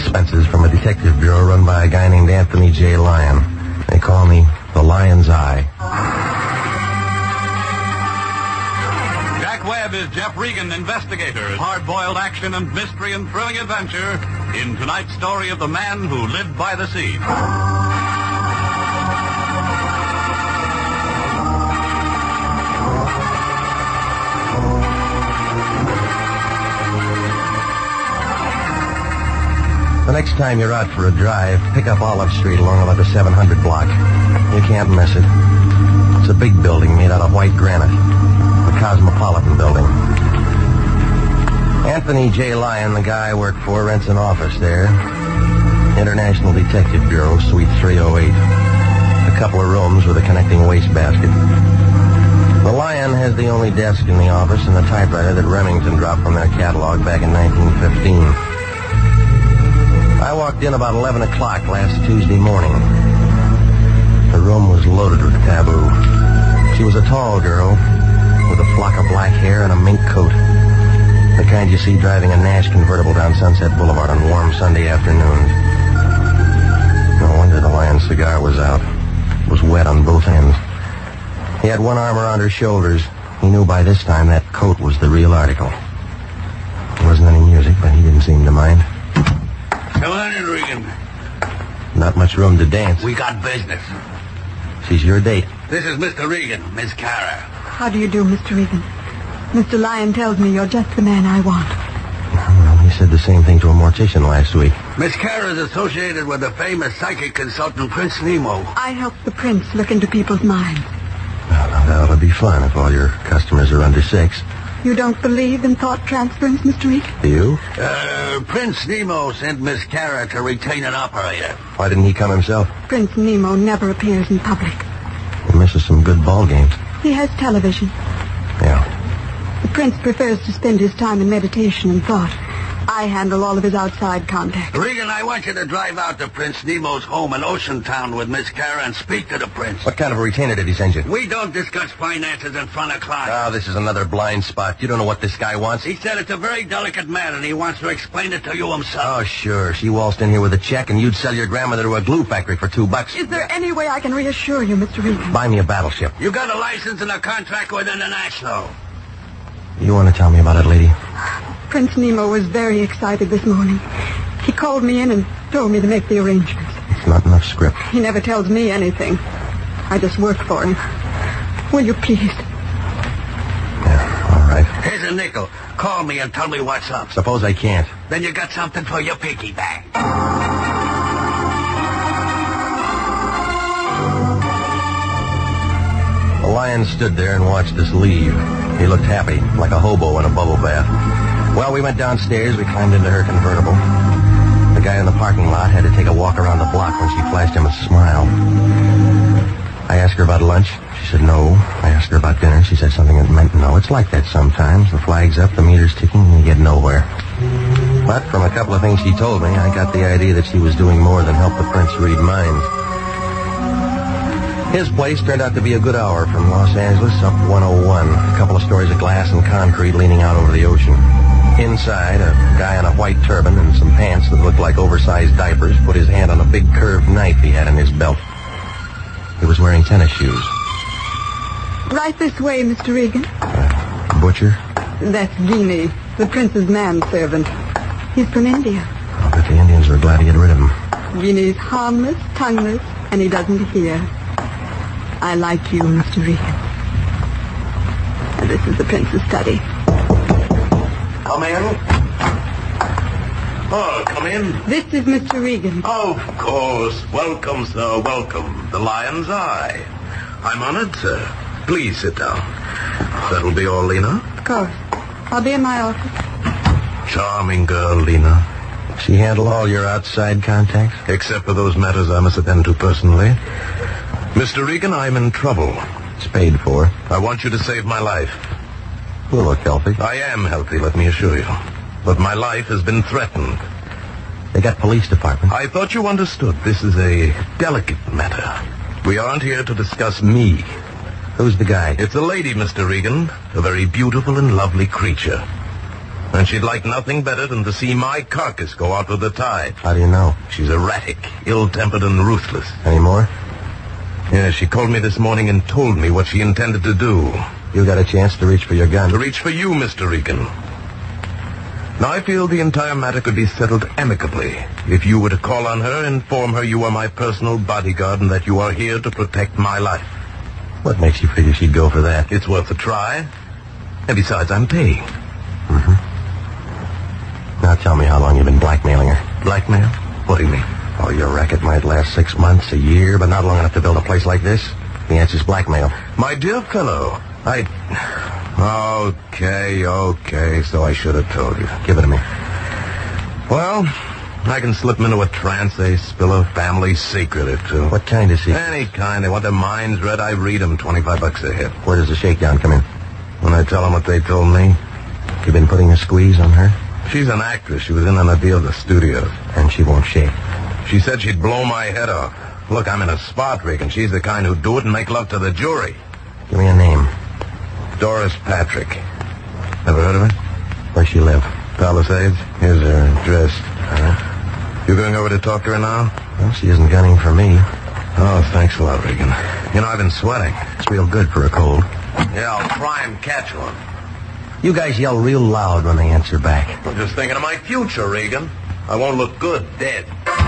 expenses from a detective bureau run by a guy named Anthony J. Lyon. They call me the Lion's Eye. Jack Webb is Jeff Regan, investigator. Hard-boiled action and mystery and thrilling adventure in tonight's story of the man who lived by the sea. The next time you're out for a drive, pick up Olive Street along about the 700 block. You can't miss it. It's a big building made out of white granite. The Cosmopolitan Building. Anthony J. Lyon, the guy I work for, rents an office there. International Detective Bureau, Suite 308. A couple of rooms with a connecting wastebasket. The Lion has the only desk in the office and the typewriter that Remington dropped from their catalog back in 1915. I walked in about 11 o'clock last Tuesday morning. The room was loaded with taboo. She was a tall girl with a flock of black hair and a mink coat. The kind you see driving a Nash convertible down Sunset Boulevard on warm Sunday afternoons. No wonder the Lion's cigar was out. It was wet on both ends. He had one arm around her shoulders. He knew by this time that coat was the real article. There wasn't any music, but he didn't seem to mind. Come on in, Regan. Not much room to dance. We got business. She's your date. This is Mr. Regan, Miss Kara. How do you do, Mr. Regan? Mr. Lyon tells me you're just the man I want. Well, he said the same thing to a mortician last week. Miss Kara is associated with the famous psychic consultant Prince Nemo. I help the prince look into people's minds. Well, that ought to be fun if all your customers are under 6. You don't believe in thought transference, Mr. Regan? Do you? Prince Nemo sent Miss Kara to retain an operator. Why didn't he come himself? Prince Nemo never appears in public. He misses some good ball games. He has television. Yeah. The prince prefers to spend his time in meditation and thought. I handle all of his outside contacts. Regan, I want you to drive out to Prince Nemo's home in Ocean Town with Miss Kara and speak to the prince. What kind of a retainer did he send you? We don't discuss finances in front of clients. Oh, this is another blind spot. You don't know what this guy wants? He said it's a very delicate matter, and he wants to explain it to you himself. Oh, sure. She waltzed in here with a check, and you'd sell your grandmother to a glue factory for $2. Is there any way I can reassure you, Mr. Regan? Buy me a battleship. You got a license and a contract with International. You want to tell me about it, lady? Prince Nemo was very excited this morning. He called me in and told me to make the arrangements. It's not enough script. He never tells me anything. I just work for him. Will you please? Yeah, all right. Here's a nickel. Call me and tell me what's up. Suppose I can't. Then you got something for your piggy bank. The Lion stood there and watched us leave. He looked happy, like a hobo in a bubble bath. Well, we went downstairs. We climbed into her convertible. The guy in the parking lot had to take a walk around the block when she flashed him a smile. I asked her about lunch. She said no. I asked her about dinner. She said something that meant no. It's like that sometimes. The flag's up, the meter's ticking, and you get nowhere. But from a couple of things she told me, I got the idea that she was doing more than help the prince read minds. His place turned out to be a good hour from Los Angeles up 101. A couple of stories of glass and concrete leaning out over the ocean. Inside, a guy in a white turban and some pants that looked like oversized diapers put his hand on a big curved knife he had in his belt. He was wearing tennis shoes. Right this way, Mr. Regan. Butcher? That's Guinea, the prince's manservant. He's from India. I bet the Indians were glad to get rid of him. Guinea's harmless, tongueless, and he doesn't hear. I like you, Mr. Regan. And this is the prince's study. Come in. Oh, come in. This is Mr. Regan. Of course. Welcome, sir. Welcome. The Lion's Eye. I'm honored, sir. Please sit down. That'll be all, Lena? Of course. I'll be in my office. Charming girl, Lena. She handle all your outside contacts? Except for those matters I must attend to personally. Mr. Regan, I'm in trouble. It's paid for. I want you to save my life. You look healthy. I am healthy, let me assure you. But my life has been threatened. They got police department. I thought you understood. This is a delicate matter. We aren't here to discuss me. Who's the guy? It's a lady, Mr. Regan. A very beautiful and lovely creature. And she'd like nothing better than to see my carcass go out with the tide. How do you know? She's erratic, ill-tempered, and ruthless. Any more? Yeah, she called me this morning and told me what she intended to do. You got a chance to reach for your gun. To reach for you, Mr. Regan. Now, I feel the entire matter could be settled amicably if you were to call on her and inform her you are my personal bodyguard and that you are here to protect my life. What makes you figure she'd go for that? It's worth a try. And besides, I'm paying. Mm-hmm. Now tell me how long you've been blackmailing her. Blackmail? What do you mean? Oh, your racket might last 6 months, a year, but not long enough to build a place like this. The answer's blackmail. My dear fellow, Okay, so I should have told you. Give it to me. Well, I can slip them into a trance. They spill a family secret or two. What kind of secret? Any kind. They want their minds read. I read them. $25 a hit. Where does the shakedown come in? When I tell them what they told me. You've been putting a squeeze on her? She's an actress. She was in on a deal at the studios. And she won't shake. She said she'd blow my head off. Look, I'm in a spot rig, and she's the kind who'd do it and make love to the jury. Give me a name. Doris Patrick. Ever heard of her? Where's she live? Palisades. Here's her address. You going over to talk to her now? Well, she isn't gunning for me. Oh, thanks a lot, Regan. You know, I've been sweating. It's real good for a cold. Yeah, I'll try and catch one. You guys yell real loud when they answer back. I'm just thinking of my future, Regan. I won't look good dead.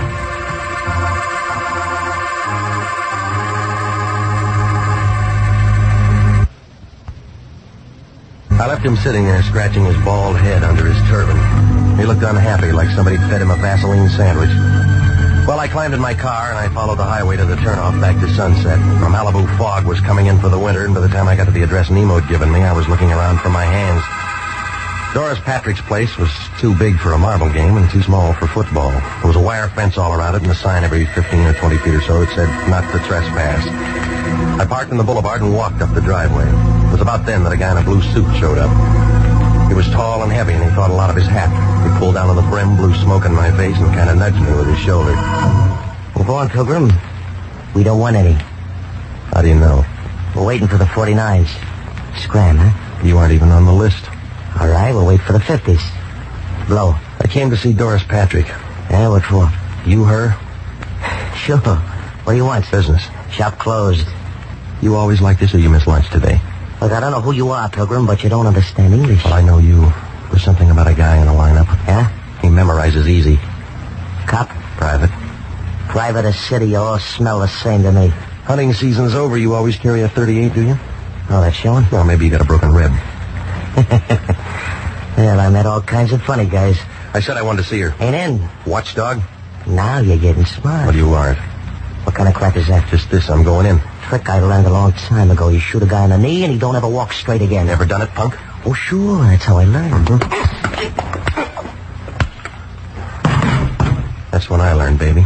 I left him sitting there scratching his bald head under his turban. He looked unhappy, like somebody'd fed him a Vaseline sandwich. Well, I climbed in my car and I followed the highway to the turnoff back to Sunset. The Malibu fog was coming in for the winter, and by the time I got to the address Nemo'd given me, I was looking around for my hands. Doris Patrick's place was too big for a marble game and too small for football. There was a wire fence all around it and a sign every 15 or 20 feet or so that said, "Not to trespass." I parked in the boulevard and walked up the driveway. It was about then that a guy in a blue suit showed up. He was tall and heavy, and he thought a lot of his hat. He pulled down on the brim, blew smoke in my face, and kind of nudged me with his shoulder. Move on, Pilgrim. We don't want any. How do you know? We're waiting for the 49s. Scram, huh? You aren't even on the list. All right, we'll wait for the 50s. Blow. I came to see Doris Patrick. Yeah, what for? You, her? Sure. What do you want? Business. Shop closed. You always like this, or you missed lunch today? Look, I don't know who you are, Pilgrim, but you don't understand English. Well, I know you. There's something about a guy in a lineup. Yeah? He memorizes easy. Cop? Private. Private or city, you all smell the same to me. Hunting season's over. You always carry a .38, do you? Oh, that's showing? Well, maybe you got a broken rib. Well, I met all kinds of funny guys. I said I wanted to see her. Ain't in. Watchdog? Now you're getting smart. Well, you aren't. What kind of crap is that? Just this, I'm going in. Trick I learned a long time ago. You shoot a guy in the knee and he don't ever walk straight again. Ever done it, punk? Oh, sure. That's how I learned. That's when I learned, baby.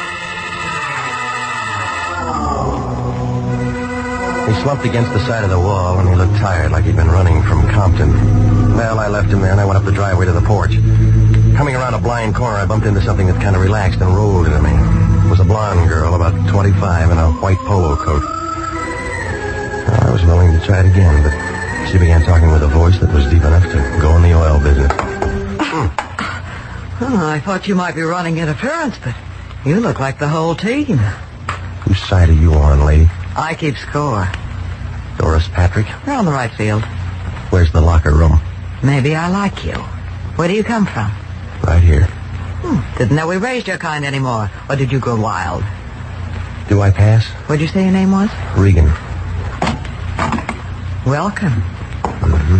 He slumped against the side of the wall, and he looked tired, like he'd been running from Compton. Well, I left him there, and I went up the driveway to the porch. Coming around a blind corner, I bumped into something that kind of relaxed and rolled into me. It was a blonde girl, about 25, in a white polo coat. I was willing to try it again, but she began talking with a voice that was deep enough to go in the oil business. Oh, I thought you might be running interference, but you look like the whole team. Whose side are you on, lady? I keep score. Doris Patrick? You're on the right field. Where's the locker room? Maybe I like you. Where do you come from? Right here. Didn't know we raised your kind anymore. Or did you go wild? Do I pass? What'd you say your name was? Regan. Welcome. Mm-hmm.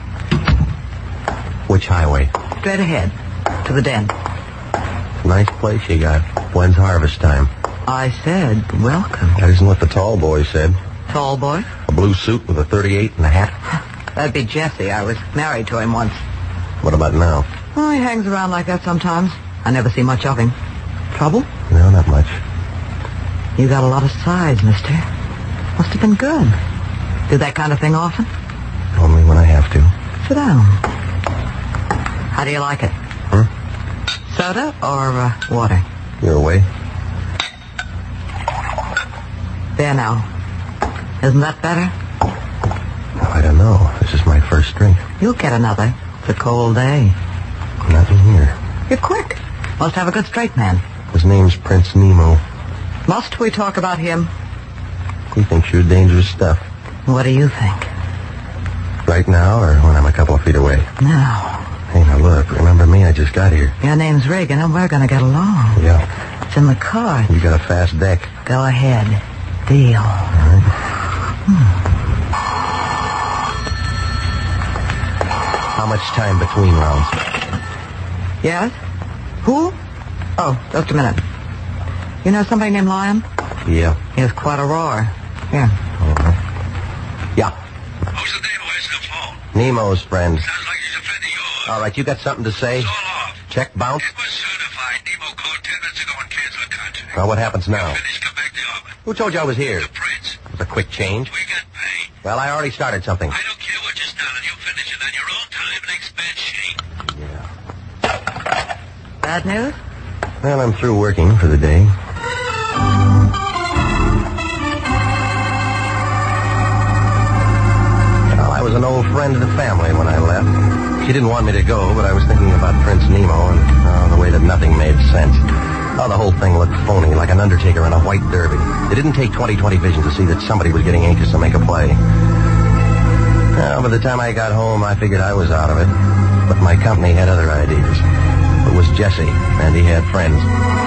Which highway? Straight ahead. To the den. Nice place you got. When's harvest time? I said welcome. That isn't what the tall boy said. Tall boy? A blue suit with a .38 and a hat. That'd be Jesse. I was married to him once. What about now? Oh, he hangs around like that sometimes. I never see much of him. Trouble? No, not much. You got a lot of size, mister. Must have been good. Do that kind of thing often? Only when I have to. Sit down. How do you like it? Soda or water? Your way. There now. Isn't that better? I don't know. This is my first drink. You'll get another. It's a cold day. Nothing here. You're quick. Must have a good straight man. His name's Prince Nemo. Must we talk about him? He thinks you're dangerous stuff. What do you think? Right now or when I'm a couple of feet away? Now. Hey, now look, remember me? I just got here. Your name's Regan, and we're going to get along. Yeah. It's in the car. You got a fast deck. Go ahead. Deal. All right. How much time between rounds? Yes? Who? Oh, just a minute. You know somebody named Lion? Yeah. He has quite a roar. Here. Yeah. Who's the name? Where's the phone? Nemo's friend. Sounds like he's offending yours. All right, you got something to say? It's all off. Check bounce? It was certified. Nemo called 10 minutes ago and canceled the contract. Well, what happens now? Finish, come back to the office. Who told you I was here? The Prince. It was a quick change. We got paid. Well, I already started something. I don't care what you started. You finish it on your own time and expect shame. Yeah. Bad news? Well, I'm through working for the day. Well, I was an old friend of the family when I left. She didn't want me to go, but I was thinking about Prince Nemo and the way that nothing made sense. Oh, the whole thing looked phony, like an undertaker in a white derby. It didn't take 20/20 vision to see that somebody was getting anxious to make a play. Well, by the time I got home, I figured I was out of it. But my company had other ideas. It was Jesse, and he had friends.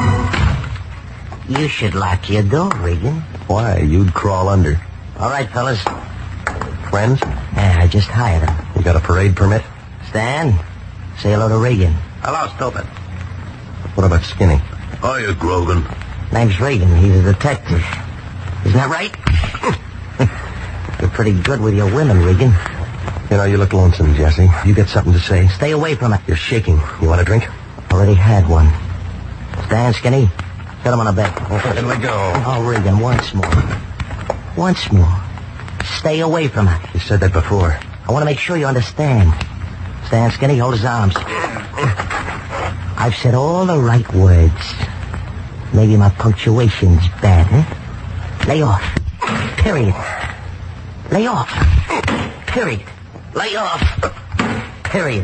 You should lock your door, Regan. Why? You'd crawl under. All right, fellas. Friends? Yeah, I just hired him. You got a parade permit? Stan, say hello to Regan. Hello, stupid. What about Skinny? Hiya, Grogan. Name's Regan. He's a detective. Isn't that right? You're pretty good with your women, Regan. You know, you look lonesome, Jesse. You got something to say? Stay away from it. You're shaking. You want a drink? Already had one. Stan, Skinny, get him on a bed. Let me go. Oh, Regan, once more. Once more. Stay away from it. You said that before. I want to make sure you understand. Stan, Skinny, hold his arms. I've said all the right words. Maybe my punctuation's bad, huh? Lay off. Period. Lay off. Period. Lay off. Period.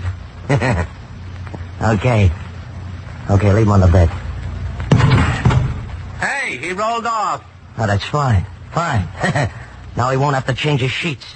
Okay. Okay, leave him on the bed. Hey, he rolled off. Oh, that's fine. Fine. Now he won't have to change his sheets.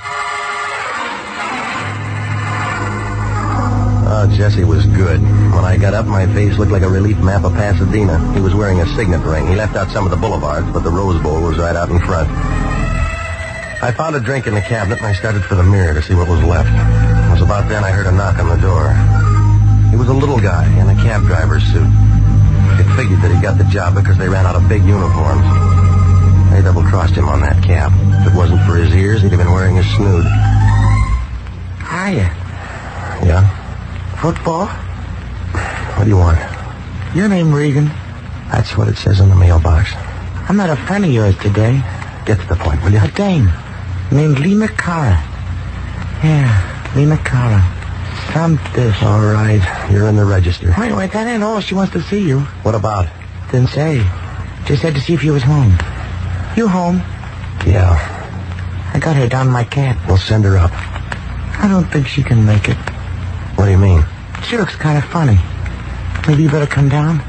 Oh, Jesse was good. When I got up, my face looked like a relief map of Pasadena. He was wearing a signet ring. He left out some of the boulevards, but the Rose Bowl was right out in front. I found a drink in the cabinet, and I started for the mirror to see what was left. It was about then I heard a knock on the door. He was a little guy in a cab driver's suit. It figured that he got the job because they ran out of big uniforms. They double-crossed him on that cap. If it wasn't for his ears, he'd have been wearing a snood. Hiya. Yeah? Football? What do you want? Your name, Regan. That's what it says in the mailbox. I met a friend of yours today. Get to the point, will you? A dame named Lee McCara. Yeah, Lee McCara. This. All right, you're in the register. Wait, that ain't all. She wants to see you. What about? Didn't say. Just said to see if you was home. You home? Yeah. I got her down in my cab. We'll send her up. I don't think she can make it. What do you mean? She looks kind of funny. Maybe you better come down.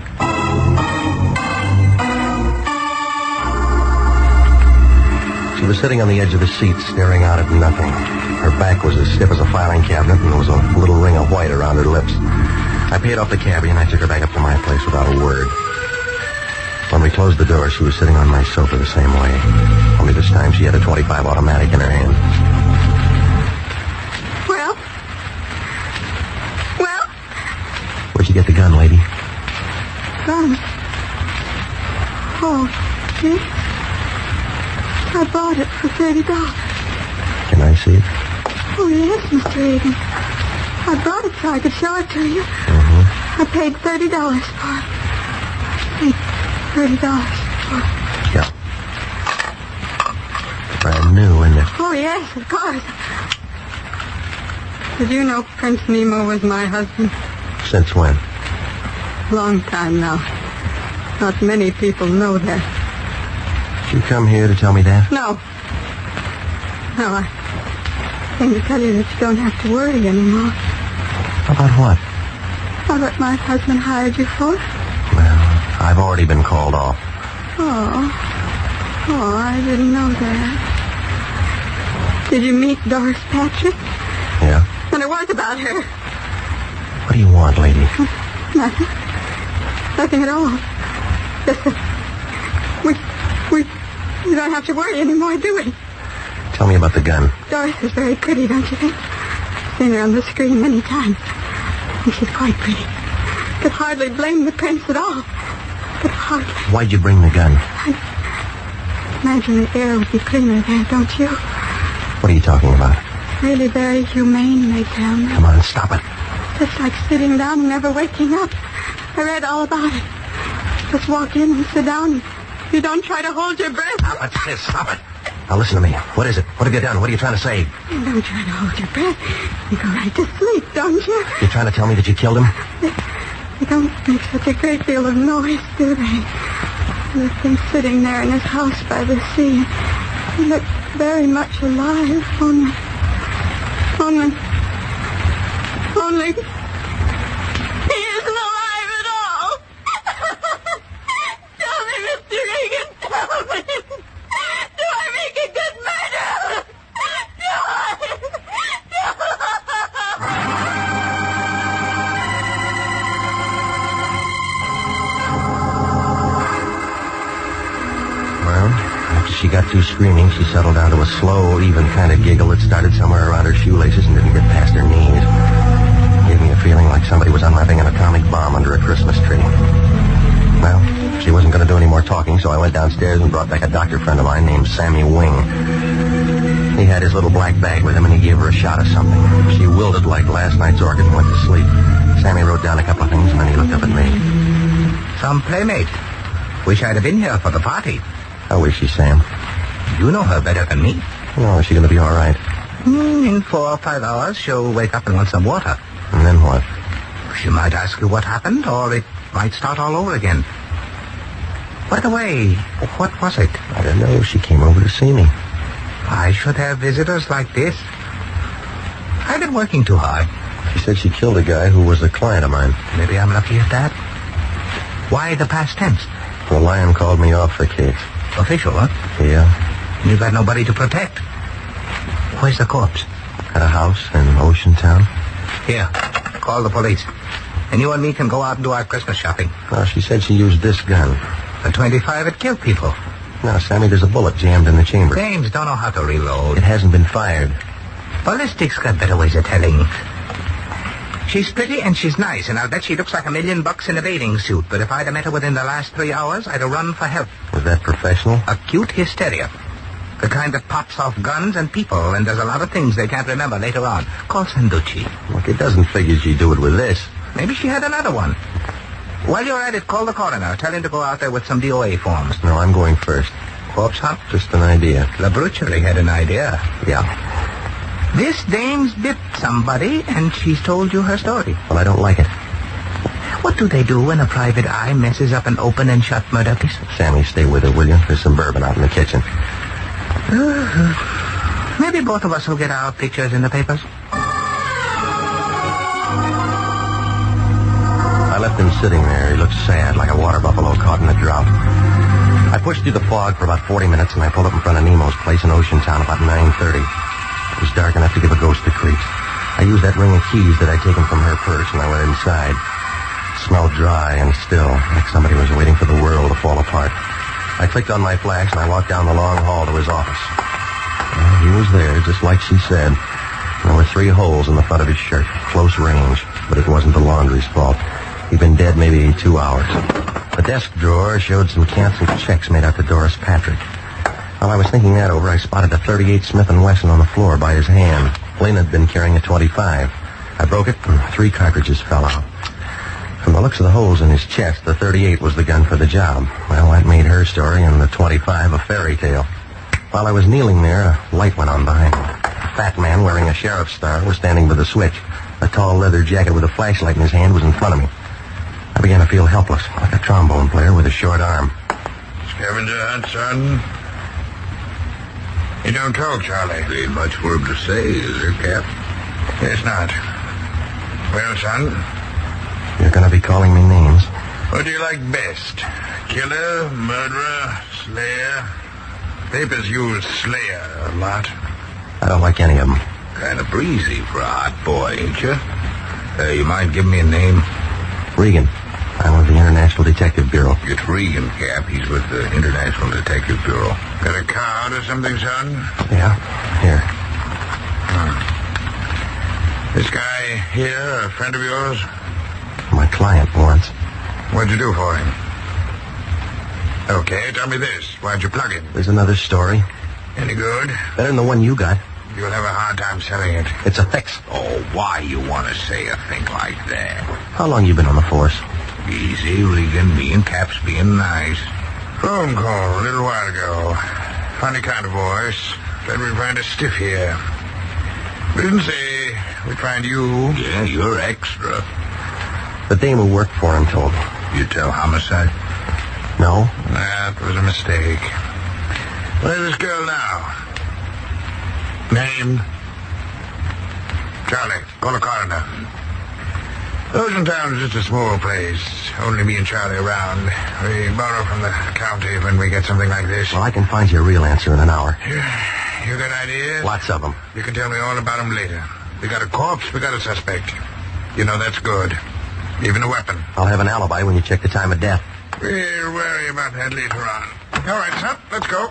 She was sitting on the edge of the seat, staring out at nothing. Her back was as stiff as a filing cabinet, and there was a little ring of white around her lips. I paid off the cabbie, and I took her back up to my place without a word. When we closed the door, she was sitting on my sofa the same way. Only this time she had a .25 automatic in her hand. Well? Where'd you get the gun, lady? Gun? Oh, this? I bought it for $30. Can I see it? Oh, yes, Mr. Regan. I brought it so I could show it to you. Mm-hmm. I paid $30 for it. $30 for it. Yeah. Brand new, isn't it? Oh, yes, of course. Did you know Prince Nemo was my husband? Since when? Long time now. Not many people know that. Did you come here to tell me that? No. No, I came to tell you that you don't have to worry anymore. About what? About what my husband hired you for. Well, I've already been called off. Oh, I didn't know that. Did you meet Doris Patrick? Yeah? And it was about her. What do you want, lady? Nothing. Nothing at all. Listen, we don't have to worry anymore, do we? Tell me about the gun. Doris is very pretty, don't you think? I've seen her on the screen many times. And she's quite pretty. Could hardly blame the prince at all. But hardly. Why'd you bring the gun? I imagine the air would be cleaner there, don't you? What are you talking about? Really very humane, they tell me. Come on, stop it. Just like sitting down and never waking up. I read all about it. Just walk in and sit down. You don't try to hold your breath. Stop it, sis. Stop it. Now listen to me. What is it? What have you done? What are you trying to say? You don't try to hold your breath. You go right to sleep, don't you? You're trying to tell me that you killed him? They don't make such a great deal of noise, do they? Left him sitting there in his house by the sea. He looked very much alive, only... He isn't alive at all! Tell me, Mr. Regan, tell me! Do I make a good murderer? Do I? Well, after she got through screaming, she settled down to a slow, even kind of giggle that started somewhere around her shoelaces and didn't get past her knees. Gave me a feeling like somebody was unwrapping an atomic bomb under a Christmas tree. Well, she wasn't going to do any more talking, so I went downstairs and brought back a doctor friend of mine named Sammy Wing. He had his little black bag with him, and he gave her a shot of something. She wilted like last night's orchid and went to sleep. Sammy wrote down a couple of things, and then he looked up at me. Some playmate. Wish I'd have been here for the party. How is she, Sam? You know her better than me. Oh, is she going to be all right? In 4 or 5 hours, she'll wake up and want some water. And then what? She might ask you what happened, or it might start all over again. By the way, what was it? I don't know. She came over to see me. I should have visitors like this. I've been working too hard. She said she killed a guy who was a client of mine. Maybe I'm lucky at that. Why the past tense? The Lion called me off the case. Official, huh? Yeah. You got nobody to protect. Where's the corpse? At a house in Ocean Town. Here, call the police. And you and me can go out and do our Christmas shopping. Well, she said she used this gun. The .25, it killed people. Now, Sammy, there's a bullet jammed in the chamber. Dames don't know how to reload. It hasn't been fired. Ballistics got better ways of telling. She's pretty and she's nice, and I'll bet she looks like $1 million in a bathing suit. But if I'd have met her within the last 3 hours, I'd have run for help. Was that professional? Acute hysteria. The kind that pops off guns and people and does a lot of things they can't remember later on. Call Sanducci. Look, it doesn't figure she'd do it with this. Maybe she had another one. While you're at it, call the coroner. Tell him to go out there with some DOA forms. No, I'm going first. Corpse hunt? Just an idea. Labrucherie had an idea. Yeah. This dame's dipped somebody, and she's told you her story. Well, I don't like it. What do they do when a private eye messes up an open and shut murder case? Sammy, stay with her, will you? There's some bourbon out in the kitchen. Maybe both of us will get our pictures in the papers. I left him sitting there. He looked sad, like a water buffalo caught in a drought. I pushed through the fog for about 40 minutes, and I pulled up in front of Nemo's place in Ocean Town about 9:30. It was dark enough to give a ghost the creeps. I used that ring of keys that I'd taken from her purse, and I went inside. It smelled dry and still, like somebody was waiting for the world to fall apart. I clicked on my flash, and I walked down the long hall to his office. Well, he was there, just like she said. There were 3 holes in the front of his shirt, close range, but it wasn't the laundry's fault. He'd been dead maybe 2 hours. The desk drawer showed some canceled checks made out to Doris Patrick. While I was thinking that over, I spotted a .38 Smith & Wesson on the floor by his hand. Lynn had been carrying a .25. I broke it, and 3 cartridges fell out. From the looks of the holes in his chest, the .38 was the gun for the job. Well, that made her story and the .25 a fairy tale. While I was kneeling there, a light went on behind me. A fat man wearing a sheriff's star was standing by the switch. A tall leather jacket with a flashlight in his hand was in front of me. I began to feel helpless, like a trombone player with a short arm. Scavenger hunt, son? You don't talk, Charlie. Ain't much for him to say, is there, Cap? Guess not. Well, son, You're going to be calling me names. what do you like best? Killer, murderer, slayer? Papers use slayer a lot. I don't like any of them. Kind of breezy for a hot boy, ain't you? You mind giving me a name? Regan. I'm with the International Detective Bureau. It's Regan, Cap. He's with the International Detective Bureau. Got a card or something, son? Yeah? Here. This guy here, a friend of yours? My client, Lawrence. What'd you do for him? Okay, tell me this. Why'd you plug him? There's another story. Any good? Better than the one you got. You'll have a hard time selling it. It's a fix. Oh, why you want to say a thing like that? How long you been on the force? Easy, Regan. Me and Cap's being nice. Phone call a little while ago. Funny kind of voice. Said we'd find a stiff here. We didn't say we'd find you. Yeah, you're extra. The dame who worked for him told me. You tell homicide? No? That was a mistake. Where's this girl now? Name? Charlie, call a coroner. Oceantown is just a small place. Only me and Charlie around. We borrow from the county when we get something like this. Well, I can find you a real answer in an hour. You got ideas? Lots of them. You can tell me all about them later. We got a corpse, we got a suspect. You know, that's good. Even a weapon. I'll have an alibi when you check the time of death. We'll worry about that later on. All right, son, let's go.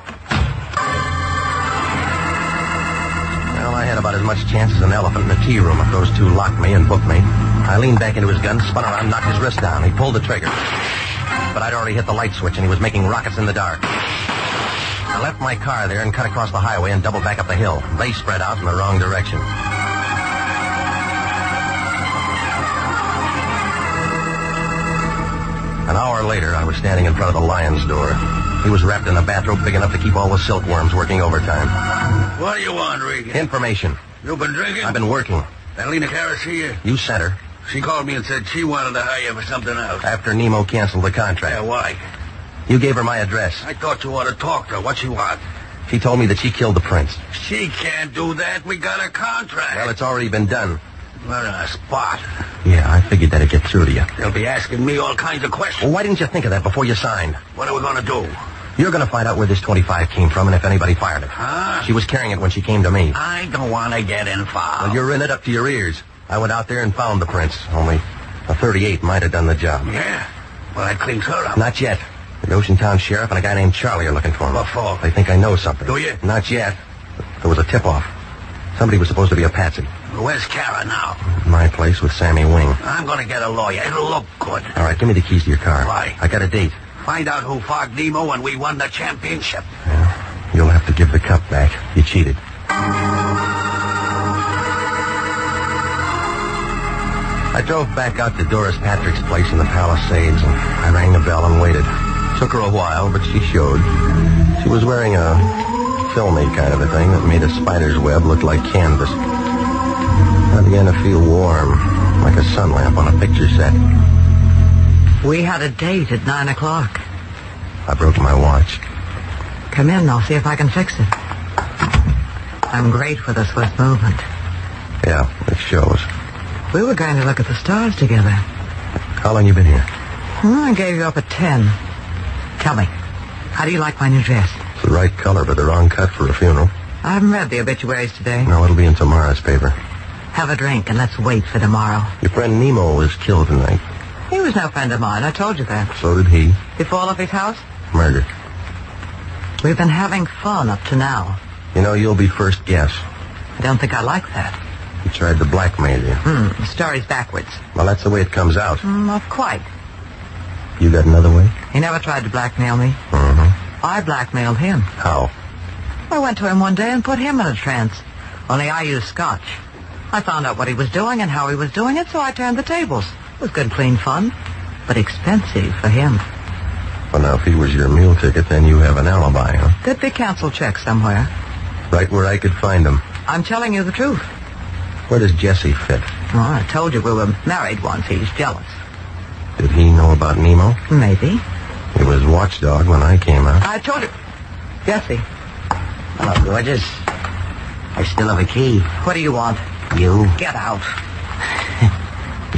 Well, I had about as much chance as an elephant in a tea room if those two locked me and booked me. I leaned back into his gun, spun around, knocked his wrist down. He pulled the trigger. But I'd already hit the light switch, and he was making rockets in the dark. I left my car there and cut across the highway and doubled back up the hill. They spread out in the wrong direction. An hour later, I was standing in front of the lion's door. He was wrapped in a bathrobe big enough to keep all the silkworms working overtime. What do you want, Regan? Information. You been drinking? I've been working. That Lena Karras here? You sent her. She called me and said she wanted to hire you for something else. After Nemo canceled the contract. Yeah, why? You gave her my address. I thought you ought to talk to her. What she want? She told me that she killed the prince. She can't do that. We got a contract. Well, it's already been done. We're in a spot. Yeah, I figured that'd get through to you. They'll be asking me all kinds of questions. Well, why didn't you think of that before you signed? What are we going to do? You're going to find out where this 25 came from and if anybody fired it. Huh? She was carrying it when she came to me. I don't want to get involved. Well, you're in it up to your ears. I went out there and found the prince. Only a 38 might have done the job. Yeah? Well, that cleans her up. Not yet. The Oceantown sheriff and a guy named Charlie are looking for him. What for? They think I know something. Do you? Not yet. There was a tip-off. Somebody was supposed to be a patsy. Where's Kara now? My place with Sammy Wing. I'm going to get a lawyer. It'll look good. All right, give me the keys to your car. Why? I got a date. Find out who fogged Nemo and we won the championship. Yeah, you'll have to give the cup back. You cheated. I drove back out to Doris Patrick's place in the Palisades, and I rang the bell and waited. Took her a while, but she showed. She was wearing a filmy kind of a thing that made a spider's web look like canvas. I began to feel warm, like a sun lamp on a picture set. We had a date at 9 o'clock. I broke my watch. Come in, I'll see if I can fix it. I'm great with a swift movement. Yeah, it shows. We were going to look at the stars together. How long you been here? I gave you up at 10. Tell me, how do you like my new dress? It's the right color, but the wrong cut for a funeral. I haven't read the obituaries today. No, it'll be in tomorrow's paper. Have a drink and let's wait for tomorrow. Your friend Nemo was killed tonight. He was no friend of mine, I told you that. So did he. You fall off his house? Murder. We've been having fun up to now. You know, you'll be first guess. I don't think I like that. He tried to blackmail you. The story's backwards. Well, that's the way it comes out. Not quite. You got another way? He never tried to blackmail me. Mm-hmm. I blackmailed him. How? I went to him one day and put him in a trance. Only I used scotch. I found out what he was doing and how he was doing it, so I turned the tables. It was good, clean fun, but expensive for him. Well, now, if he was your meal ticket, then you have an alibi, huh? Could be canceled check somewhere. Right where I could find him. I'm telling you the truth. Where does Jesse fit? Oh, I told you we were married once. He's jealous. Did he know about Nemo? Maybe. He was watchdog when I came out. I told you. Jesse, Hello, gorgeous. I still have a key. what do you want? You? Get out.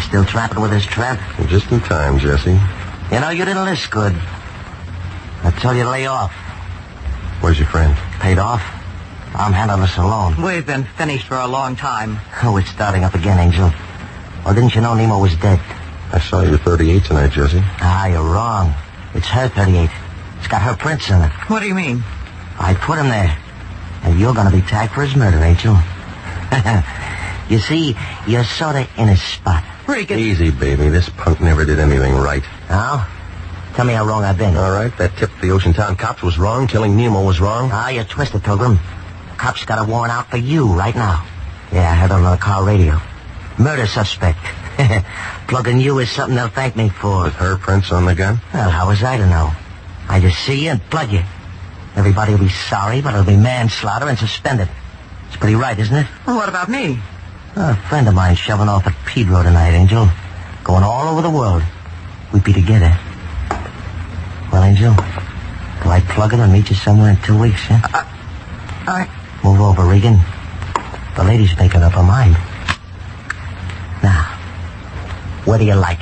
Still trapping with his trap? Just in time, Jesse. You know, you didn't list good. I told you to lay off. Where's your friend? Paid off. I'm handling this alone. We've been finished for a long time. Oh, it's starting up again, Angel. Oh, didn't you know Nemo was dead? I saw your 38 tonight, Jesse. Ah, you're wrong. It's her 38. It's got her prints on it. What do you mean? I put him there. And you're going to be tagged for his murder, Angel. You see, you're sort of in his spot. Regan. Easy, baby. This punk never did anything right. Now, tell me how wrong I've been. All right, that tip to the Ocean Town cops was wrong. Killing Nemo was wrong. Ah, you're twisted, Pilgrim. Cops got a warrant out for you right now. Yeah, I heard on the car radio. Murder suspect. Plugging you is something they'll thank me for. With her prints on the gun? Well, how was I to know? I just see you and plug you. Everybody will be sorry, but it'll be manslaughter and suspended. It's pretty right, isn't it? Well, what about me? A friend of mine shoving off at Pedro tonight, Angel. Going all over the world. We'd be together. Well, Angel, do I plug it and meet you somewhere in 2 weeks, huh? Move over, Regan. The lady's making up her mind. Now, what do you like?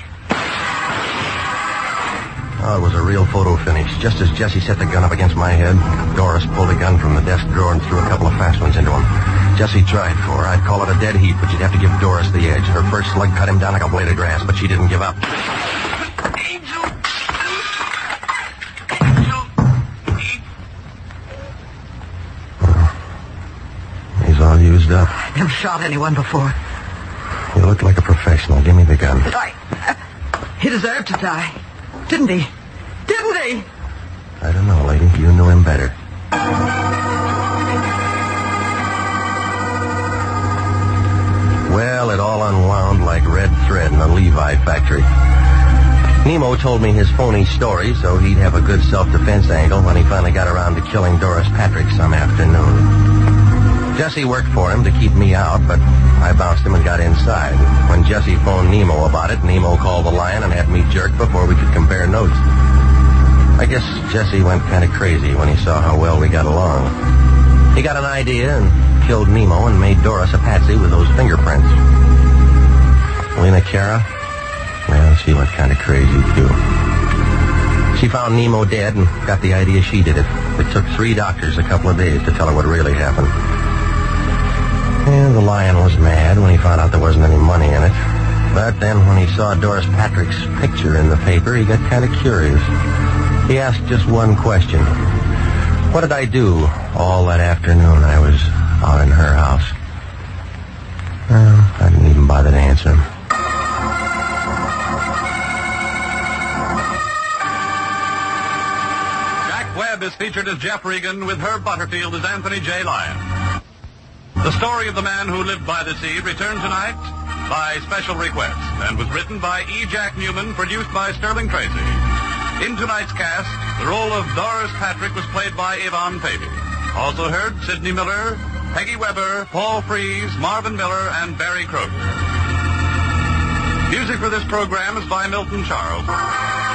Oh, it was a real photo finish. Just as Jesse set the gun up against my head, Doris pulled a gun from the desk drawer and threw a couple of fast ones into him. Jesse tried for her. I'd call it a dead heat, but you'd have to give Doris the edge. Her first slug cut him down like a blade of grass, but she didn't give up. Angel! He's all used up. Never shot anyone before. You look like a professional. Give me the gun. He deserved to die. Didn't he? Didn't he? I don't know, lady. You knew him better. Well, it all unwound like red thread in a Levi factory. Nemo told me his phony story so he'd have a good self-defense angle when he finally got around to killing Doris Patrick some afternoon. Jesse worked for him to keep me out, but I bounced him and got inside. When Jesse phoned Nemo about it, Nemo called the Lion and had me jerked before we could compare notes. I guess Jesse went kind of crazy when he saw how well we got along. He got an idea and killed Nemo and made Doris a patsy with those fingerprints. Lena Cara? Well, she went kind of crazy, too. She found Nemo dead and got the idea she did it. It took 3 doctors a couple of days to tell her what really happened. And the Lion was mad when he found out there wasn't any money in it. But then when he saw Doris Patrick's picture in the paper, he got kind of curious. He asked just one question. What did I do all that afternoon I was out in her house? Well, I didn't even bother to answer him. Jack Webb is featured as Jeff Regan with Herb Butterfield as Anthony J. Lyon. The story of the man who lived by the sea returned tonight by special request and was written by E. Jack Newman, produced by Sterling Tracy. In tonight's cast, the role of Doris Patrick was played by Yvonne Pavey. Also heard Sidney Miller, Peggy Weber, Paul Frees, Marvin Miller, and Barry Kroger. Music for this program is by Milton Charles.